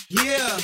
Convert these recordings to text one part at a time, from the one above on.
Yeah.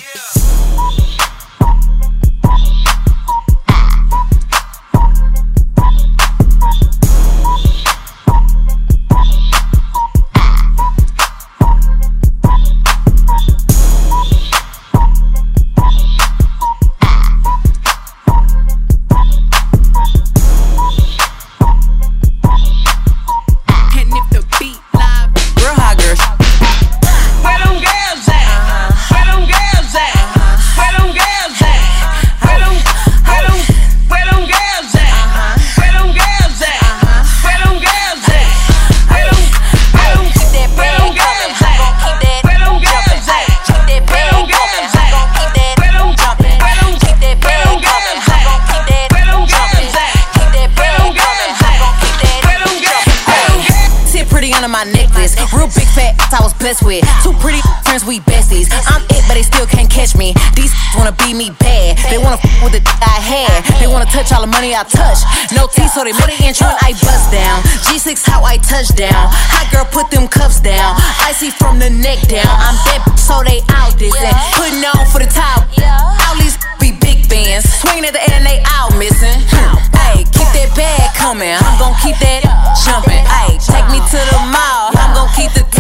My necklace, real big fat I was blessed with. Two pretty friends, we besties. I'm it, but they still can't catch me. These wanna be me bad. They wanna with the I had. They wanna touch all the money I touch. No teeth, so they know the intro. I bust down. G6 how I touch down. Hot girl, put them cuffs down. Icy from the neck down. I'm that bitch, so they out this and putting on for the top. All these be big fans, swinging at the air and they out missing. Hey, keep that bag coming. I'm gon' keep that jumping. Hey, take me to the mall. I'm gon' keep the